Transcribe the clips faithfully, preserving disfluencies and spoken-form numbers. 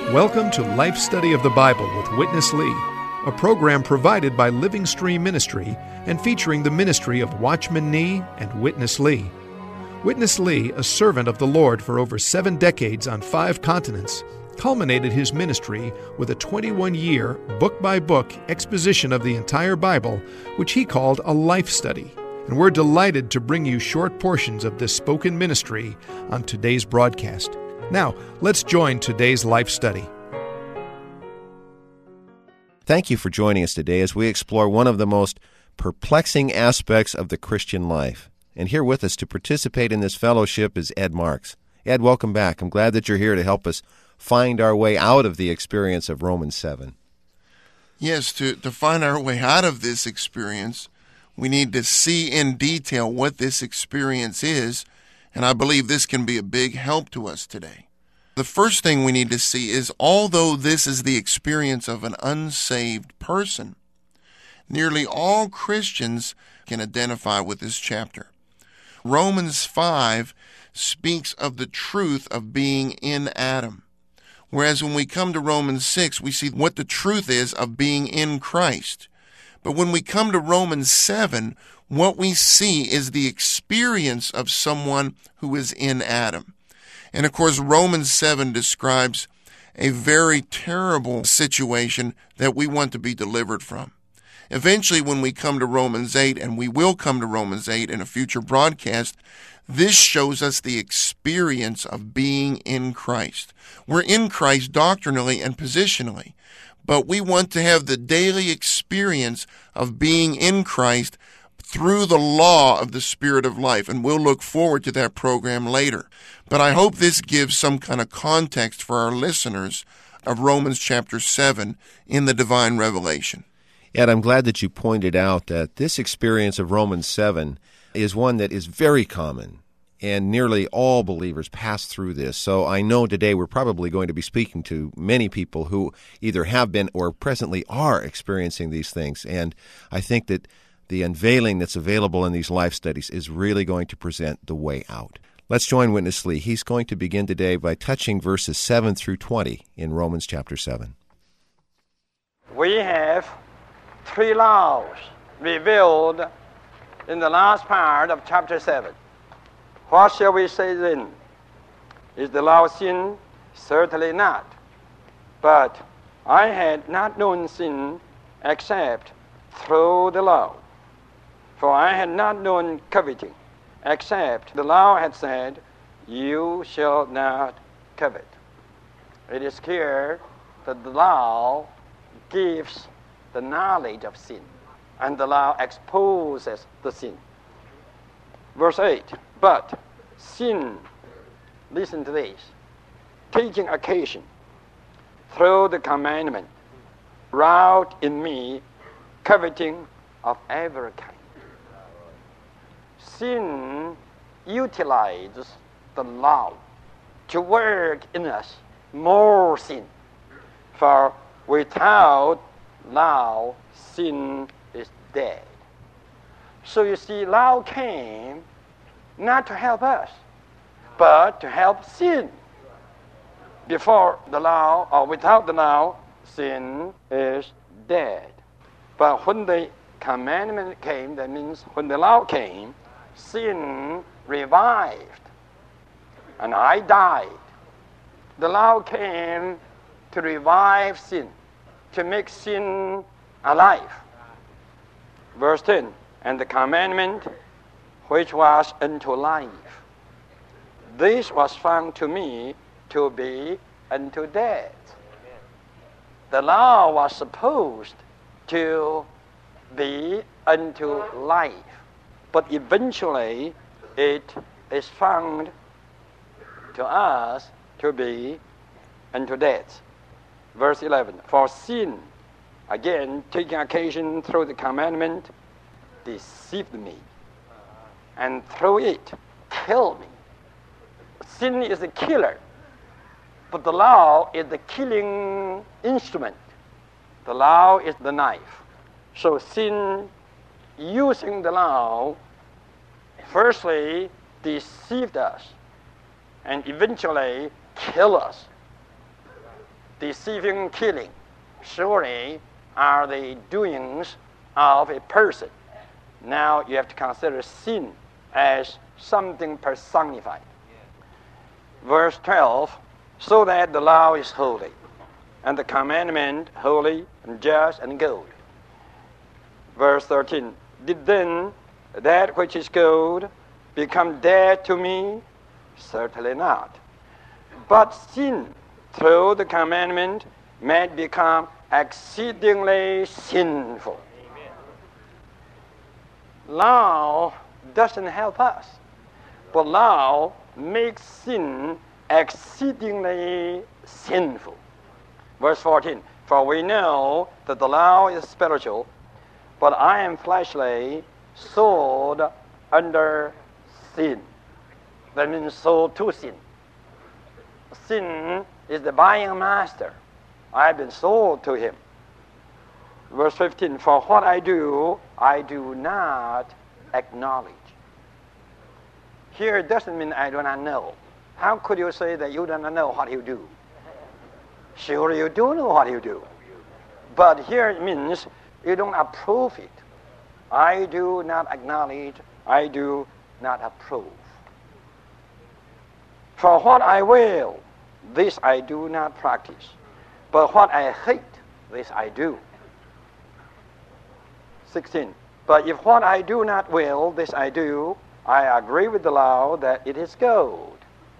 Welcome to Life Study of the Bible with Witness Lee, a program provided by Living Stream Ministry and featuring the ministry of Watchman Nee and Witness Lee. Witness Lee, a servant of the Lord for over seven decades on five continents, culminated his ministry with a twenty-one-year, book-by-book exposition of the entire Bible, which he called a life study. And we're delighted to bring you short portions of this spoken ministry on today's broadcast. Now, let's join today's life study. Thank you for joining us today as we explore one of the most perplexing aspects of the Christian life. And here with us to participate in this fellowship is Ed Marks. Ed, welcome back. I'm glad that you're here to help us find our way out of the experience of Romans seven. Yes, to, to find our way out of this experience, we need to see in detail what this experience is, and I believe this can be a big help to us today. The first thing we need to see is, although this is the experience of an unsaved person, nearly all Christians can identify with this chapter. Romans five speaks of the truth of being in Adam, whereas when we come to Romans six, we see what the truth is of being in Christ. But when we come to Romans seven, what we see is the experience of someone who is in Adam. And of course, Romans seven describes a very terrible situation that we want to be delivered from. Eventually, when we come to Romans eight, and we will come to Romans eight in a future broadcast, this shows us the experience of being in Christ. We're in Christ doctrinally and positionally, but we want to have the daily experience of being in Christ through the law of the Spirit of life, and we'll look forward to that program later. But I hope this gives some kind of context for our listeners of Romans chapter seven in the divine revelation. Ed, I'm glad that you pointed out that this experience of Romans seven is one that is very common, and nearly all believers pass through this. So I know today we're probably going to be speaking to many people who either have been or presently are experiencing these things, and I think that the unveiling that's available in these life studies is really going to present the way out. Let's join Witness Lee. He's going to begin today by touching verses seven through twenty in Romans chapter seven. We have three laws revealed in the last part of chapter seven. What shall we say then? Is the law sin? Certainly not. But I had not known sin except through the law. For I had not known coveting, except the law had said, you shall not covet. It is clear that the law gives the knowledge of sin, and the law exposes the sin. Verse eight, but sin, listen to this, taking occasion through the commandment, wrought in me coveting of every kind. Sin utilizes the law to work in us more sin. For without law, sin is dead. So you see, law came not to help us, but to help sin. Before the law, or without the law, sin is dead. But when the commandment came, that means when the law came, sin revived, and I died. The law came to revive sin, to make sin alive. Verse ten, and the commandment which was unto life, this was found to me to be unto death. The law was supposed to be unto life, but eventually it is found to us to be unto death. Verse eleven, for sin, again taking occasion through the commandment, deceived me, and through it killed me. Sin is a killer, but the law is the killing instrument. The law is the knife. So sin, using the law, firstly deceived us, and eventually kill us. deceiving, killing, surely are the doings of a person. Now you have to consider sin as something personified. Verse twelve, so that the law is holy, and the commandment holy and just and good. Verse thirteen, did then that which is good become dead to me? Certainly not. But sin, through the commandment, may become exceedingly sinful. Amen. Law doesn't help us, but law makes sin exceedingly sinful. Verse fourteen, for we know that the law is spiritual, but I am fleshly, sold under sin. That means sold to sin. Sin is the buying master. I have been sold to him. Verse fifteen, for what I do, I do not acknowledge. Here it doesn't mean I do not know. How could you say that you do not know what you do? Sure, you do know what you do. But here it means you don't approve it. I do not acknowledge, I do not approve. For what I will, this I do not practice. But what I hate, this I do. sixteen. But if what I do not will, this I do, I agree with the law that it is good.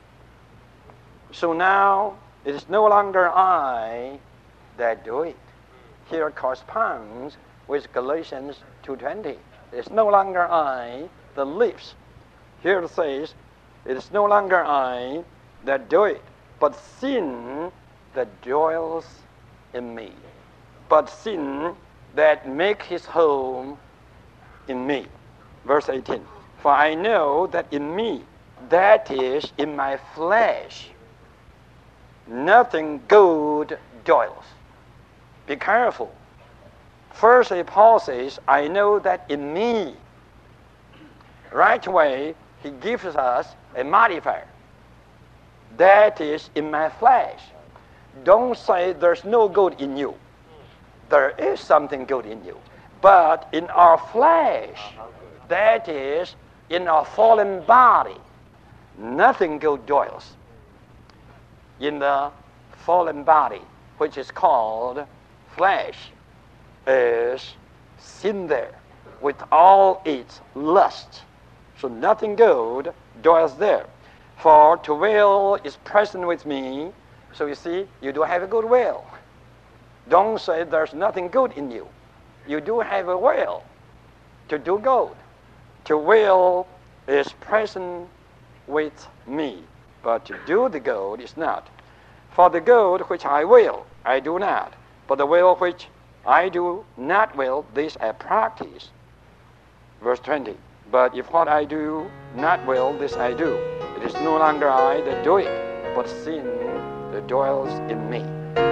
So now it is no longer I that do it. Here it corresponds with Galatians two twenty. It's no longer I that lives. Here it says, it is no longer I that do it, but sin that dwells in me. But sin that makes his home in me. Verse eighteen. For I know that in me, that is, in my flesh, nothing good dwells. Be careful. Firstly, Paul says, I know that in me. Right away, he gives us a modifier. That is, in my flesh. Don't say there's no good in you. There is something good in you. But in our flesh, that is, in our fallen body, nothing good dwells. In the fallen body, which is called flesh, is sin there with all its lust. So nothing good dwells there. For to will is present with me. So you see, you do have a good will. Don't say there's nothing good in you. You do have a will to do good. To will is present with me, but to do the good is not. For the good which I will, I do not. But the will which I do not will, this I practice. Verse twenty. But if what I do not will, this I do. It is no longer I that do it, but sin that dwells in me.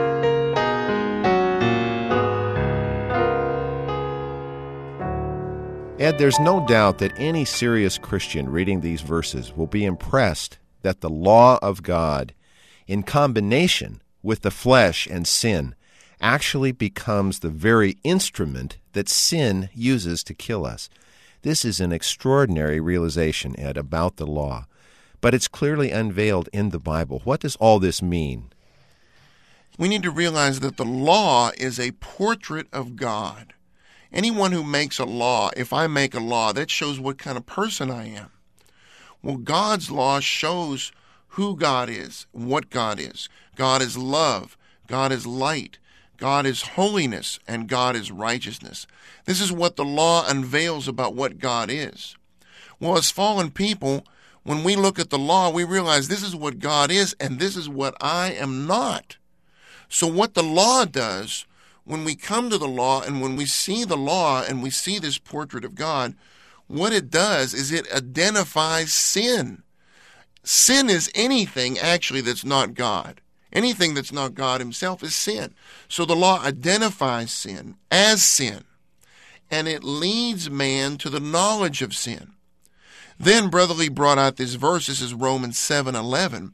Ed, there's no doubt that any serious Christian reading these verses will be impressed that the law of God, in combination with the flesh and sin, actually becomes the very instrument that sin uses to kill us. This is an extraordinary realization, Ed, about the law. But it's clearly unveiled in the Bible. What does all this mean? We need to realize that the law is a portrait of God. Anyone who makes a law, if I make a law, that shows what kind of person I am. Well, God's law shows who God is, what God is. God is love. God is light. God is holiness, and God is righteousness. This is what the law unveils about what God is. Well, as fallen people, when we look at the law, we realize this is what God is, and this is what I am not. So what the law does, when we come to the law and when we see the law and we see this portrait of God, what it does is it identifies sin. Sin is anything, actually, that's not God. Anything that's not God himself is sin. So the law identifies sin as sin, and it leads man to the knowledge of sin. Then Brother Lee brought out this verse. This is Romans seven eleven,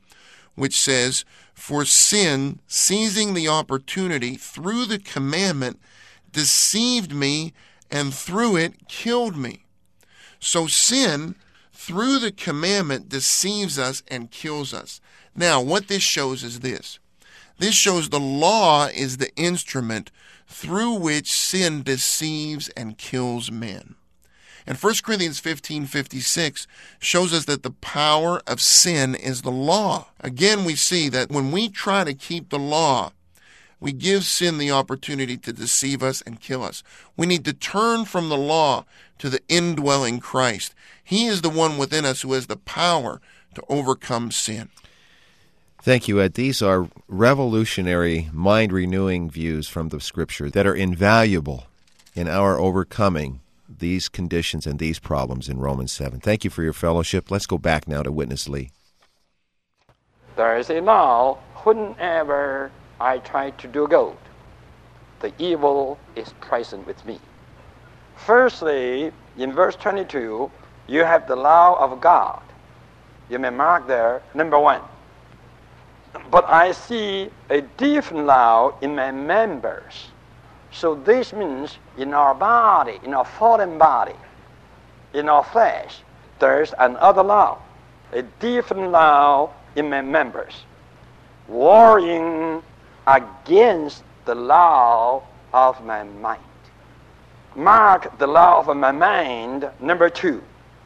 which says, "For sin, seizing the opportunity through the commandment, deceived me, and through it killed me." So sin, through the commandment, deceives us and kills us. Now, what this shows is this. This shows the law is the instrument through which sin deceives and kills men. And First Corinthians fifteen fifty-six shows us that the power of sin is the law. Again, we see that when we try to keep the law, we give sin the opportunity to deceive us and kill us. We need to turn from the law to the indwelling Christ. He is the one within us who has the power to overcome sin. Thank you, Ed. These are revolutionary, mind-renewing views from the Scripture that are invaluable in our overcoming these conditions and these problems in Romans seven. Thank you for your fellowship. Let's go back now to Witness Lee. There is a law whenever I try to do good, the evil is present with me. Firstly, in verse twenty-two, you have the law of God. You may mark there, number one. But I see a different law in my members. So this means in our body, in our fallen body, in our flesh, there's another law, a different law in my members, warring against the law of my mind. Mark the law of my mind, number two.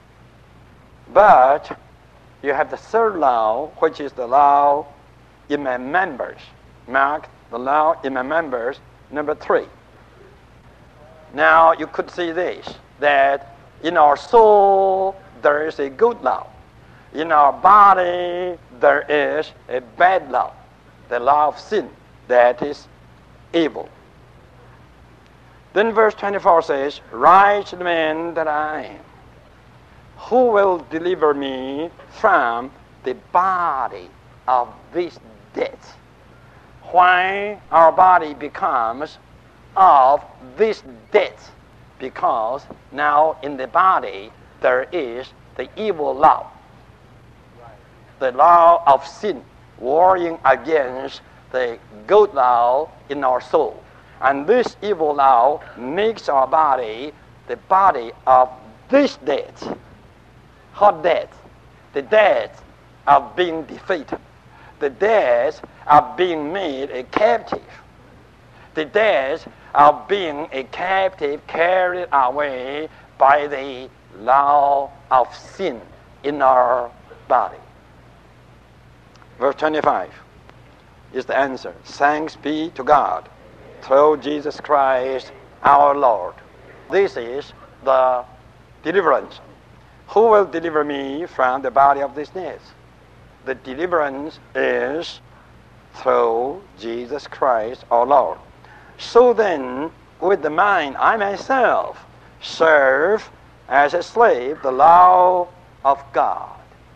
But you have the third law, which is the law in my members. Mark the law in my members, number three. Now you could see this, that in our soul there is a good law. In our body there is a bad law, the law of sin, that is evil. Then verse twenty-four says, "Wretched man that I am, who will deliver me from the body of this death?" Why our body becomes of this death? Because now in the body there is the evil law, the law of sin, warring against the good law in our soul. And this evil law makes our body the body of this death. What death? The death of being defeated. The death of being made a captive. The death of being a captive carried away by the law of sin in our body. Verse twenty-five is the answer. Thanks be to God through Jesus Christ our Lord. This is the deliverance. Who will deliver me from the body of this death? The deliverance is through Jesus Christ our Lord. So then, with the mind, I myself serve as a slave the law of God,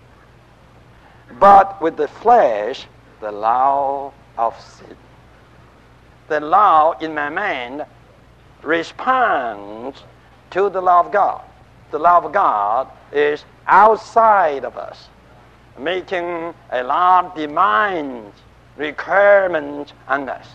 but with the flesh, the law of sin. The law in my mind responds to the law of God. The law of God is outside of us, making a lot of demands, requirements on us.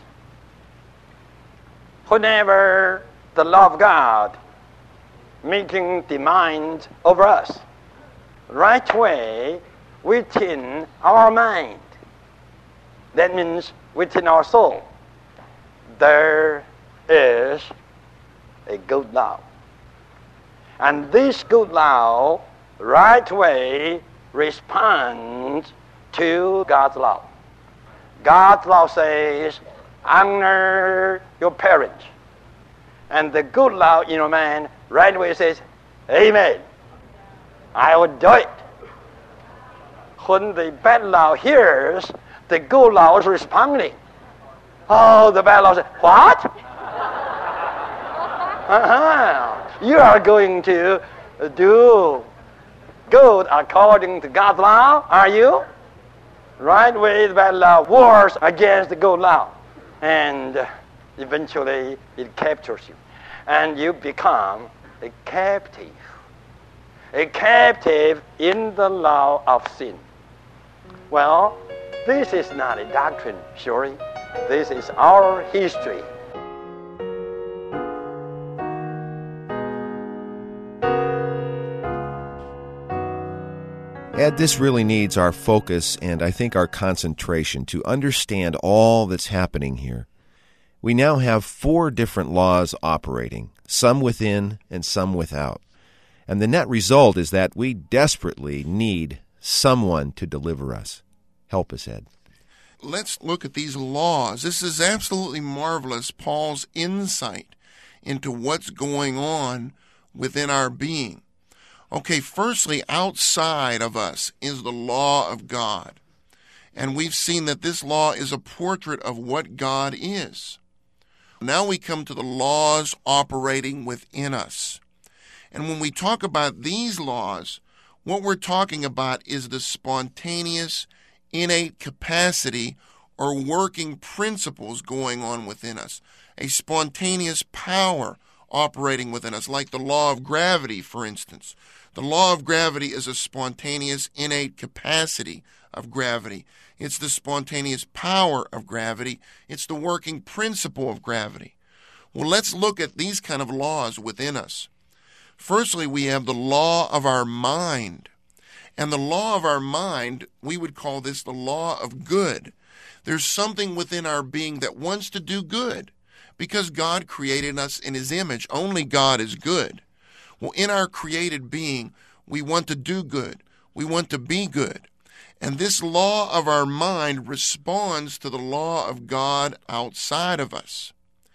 Whenever the law of God making demands over us, right away within our mind, that means within our soul, there is a good law. And this good law right away responds to God's law. God's law says, honor your parents. And the good law in your mind right away says, amen, I will do it. When the bad law hears, the good law is responding. Oh, the bad law says, what? uh-huh. You are going to do good according to God's law, are you? Right away, the bad law wars against the good law. And eventually, it captures you. And you become a captive. A captive in the law of sin. Well, This is not a doctrine, surely. This is our history. Ed, this really needs our focus and I think our concentration to understand all that's happening here. We now have four different laws operating, some within and some without. And the net result is that we desperately need someone to deliver us. Help us, Ed. Let's look at these laws. This is absolutely marvelous, Paul's insight into what's going on within our being. Okay, firstly, outside of us is the law of God. And we've seen that this law is a portrait of what God is. Now we come to the laws operating within us. And when we talk about these laws, what we're talking about is the spontaneous, innate capacity or working principles going on within us. A spontaneous power operating within us, like the law of gravity, for instance. The law of gravity is a spontaneous, innate capacity of gravity. It's the spontaneous power of gravity. It's the working principle of gravity. Well, let's look at these kind of laws within us. Firstly, we have the law of our mind. And the law of our mind, we would call this the law of good. There's something within our being that wants to do good because God created us in His image. Only God is good. Well, in our created being, we want to do good. We want to be good. And this law of our mind responds to the law of God outside of us.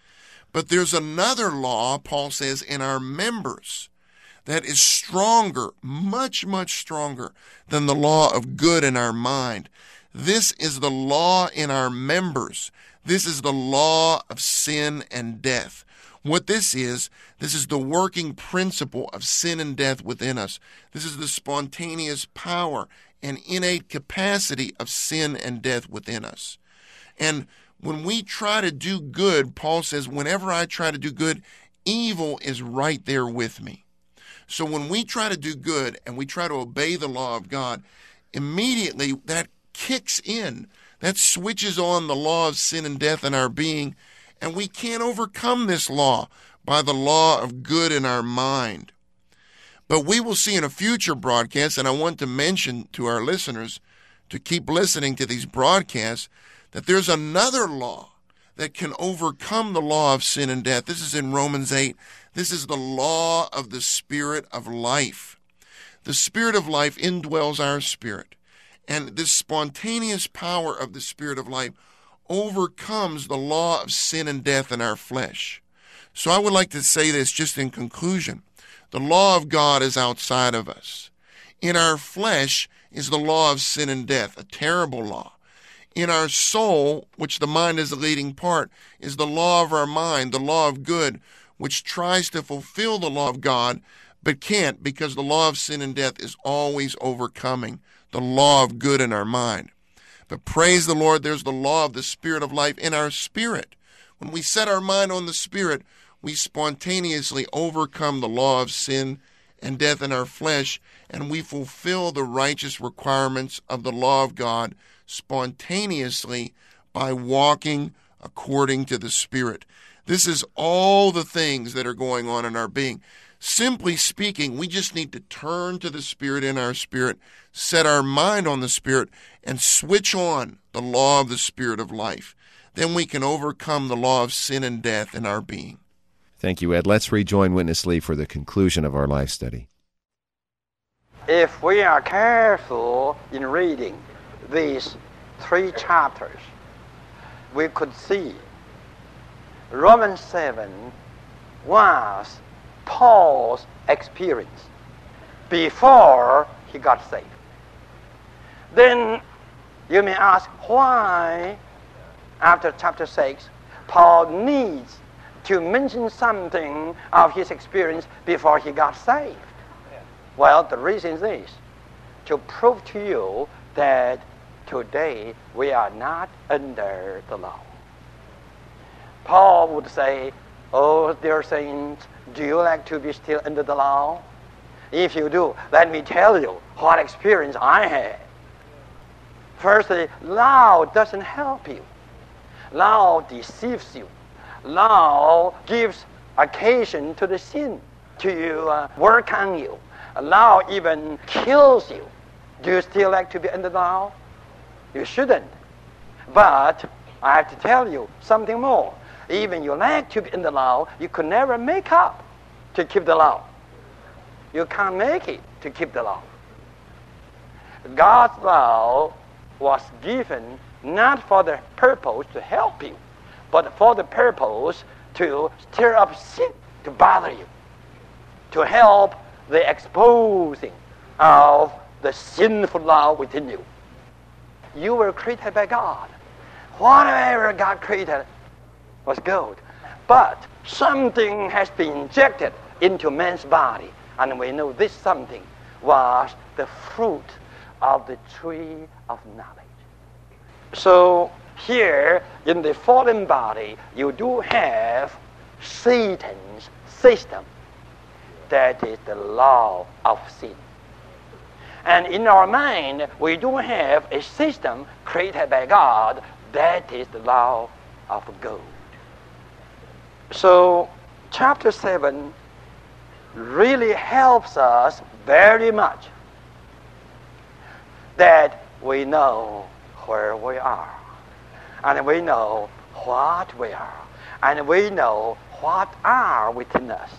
But there's another law, Paul says, in our members that is stronger, much, much stronger than the law of good in our mind. This is the law in our members. This is the law of sin and death. What this is, this is the working principle of sin and death within us. This is the spontaneous power and innate capacity of sin and death within us. And when we try to do good, Paul says, whenever I try to do good, evil is right there with me. So when we try to do good and we try to obey the law of God, immediately that kicks in. That switches on the law of sin and death in our being, and we can't overcome this law by the law of good in our mind. But we will see in a future broadcast, and I want to mention to our listeners to keep listening to these broadcasts, that there's another law that can overcome the law of sin and death. This is in Romans eight. This is the law of the Spirit of life. The Spirit of life indwells our spirit. And this spontaneous power of the Spirit of life overcomes the law of sin and death in our flesh. So I would like to say this just in conclusion. The law of God is outside of us. In our flesh is the law of sin and death, a terrible law. In our soul, which the mind is the leading part, is the law of our mind, the law of good, which tries to fulfill the law of God, but can't because the law of sin and death is always overcoming the law of good in our mind. But praise the Lord, there's the law of the Spirit of life in our spirit. When we set our mind on the Spirit, we spontaneously overcome the law of sin and death in our flesh, and we fulfill the righteous requirements of the law of God spontaneously by walking according to the Spirit. This is all the things that are going on in our being. Simply speaking, we just need to turn to the Spirit in our spirit, set our mind on the Spirit, and switch on the law of the Spirit of life. Then we can overcome the law of sin and death in our being. Thank you, Ed. Let's rejoin Witness Lee for the conclusion of our life study. If we are careful in reading these three chapters, we could see Romans seven was Paul's experience before he got saved. Then you may ask why, after chapter six, Paul needs to mention something of his experience before he got saved. Well, the reason is this: to prove to you that today we are not under the law. Paul would say, "Oh, dear saints, do you like to be still under the law? If you do, let me tell you what experience I had." Firstly, law doesn't help you. Law deceives you. Law gives occasion to the sin to uh, work on you. Law even kills you. Do you still like to be under the law? You shouldn't. But I have to tell you something more. Even you like to be in the law, you could never make up to keep the law. You can't make it to keep the law. God's law was given not for the purpose to help you, but for the purpose to stir up sin, to bother you, to help the exposing of the sinful law within you. You were created by God. Whatever God created was good. But something has been injected into man's body, and we know this something was the fruit of the tree of knowledge. So here in the fallen body, you do have Satan's system. That is the law of sin. And in our mind, we do have a system created by God. That is the law of God. So chapter seven really helps us very much that we know where we are, and we know what we are, and we know what are within us.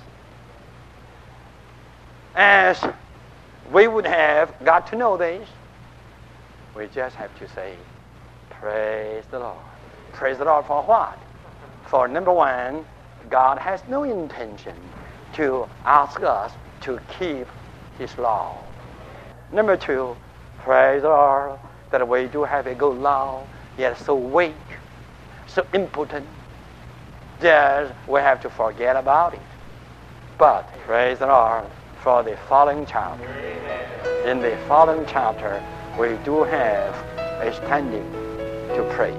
As we would have got to know this, we just have to say, praise the Lord. Praise the Lord for what? For number one, God has no intention to ask us to keep His law. Number two, praise the Lord that we do have a good law, yet so weak, so impotent, that we have to forget about it. But praise the Lord for the following chapter. In the following chapter, we do have a standing to praise.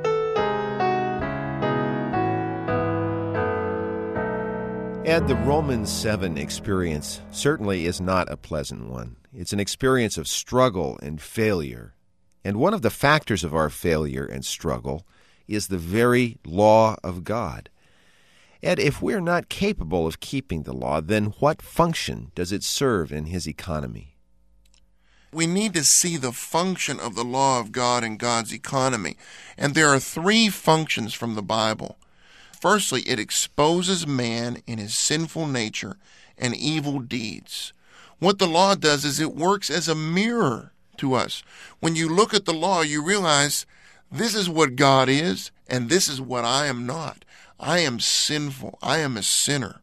Ed, the Romans seven experience certainly is not a pleasant one. It's an experience of struggle and failure. And one of the factors of our failure and struggle is the very law of God. Ed, if we're not capable of keeping the law, then what function does it serve in His economy? We need to see the function of the law of God in God's economy. And there are three functions from the Bible. Firstly, it exposes man in his sinful nature and evil deeds. What the law does is it works as a mirror to us. When you look at the law, you realize this is what God is, and this is what I am not. I am sinful. I am a sinner.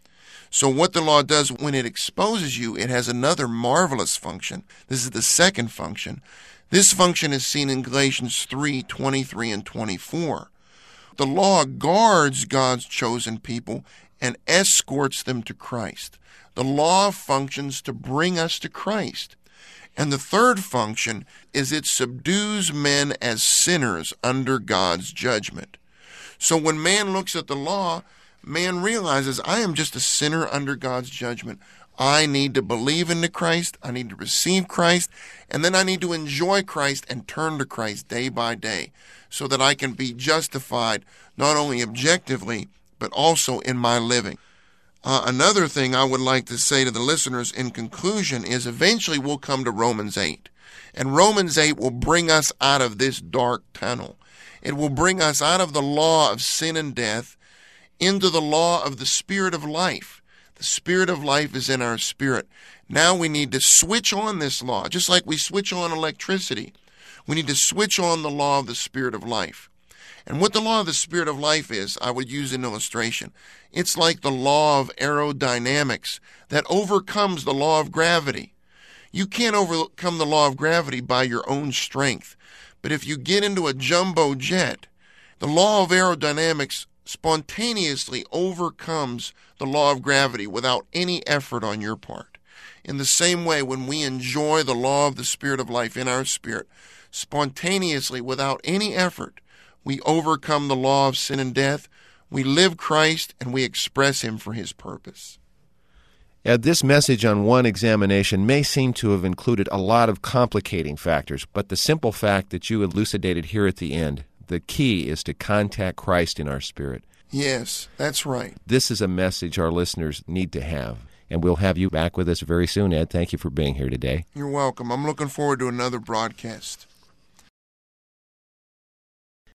So what the law does when it exposes you, it has another marvelous function. This is the second function. This function is seen in Galatians three, twenty-three and twenty-four. The law guards God's chosen people and escorts them to Christ. The law functions to bring us to Christ. And the third function is it subdues men as sinners under God's judgment. So when man looks at the law, man realizes, I am just a sinner under God's judgment. I need to believe into Christ, I need to receive Christ, and then I need to enjoy Christ and turn to Christ day by day so that I can be justified not only objectively, but also in my living. Uh, another thing I would like to say to the listeners in conclusion is eventually we'll come to Romans eight. And Romans eight will bring us out of this dark tunnel. It will bring us out of the law of sin and death into the law of the Spirit of life. The Spirit of life is in our spirit. Now we need to switch on this law, just like we switch on electricity. We need to switch on the law of the Spirit of life. And what the law of the Spirit of life is, I would use an illustration. It's like the law of aerodynamics that overcomes the law of gravity. You can't overcome the law of gravity by your own strength. But if you get into a jumbo jet, the law of aerodynamics spontaneously overcomes the law of gravity without any effort on your part. In the same way, when we enjoy the law of the Spirit of life in our spirit, spontaneously, without any effort, we overcome the law of sin and death, we live Christ, and we express Him for His purpose. Ed, this message on one examination may seem to have included a lot of complicating factors, but the simple fact that you elucidated here at the end, the key is to contact Christ in our spirit. Yes, that's right. This is a message our listeners need to have. And we'll have you back with us very soon, Ed. Thank you for being here today. You're welcome. I'm looking forward to another broadcast.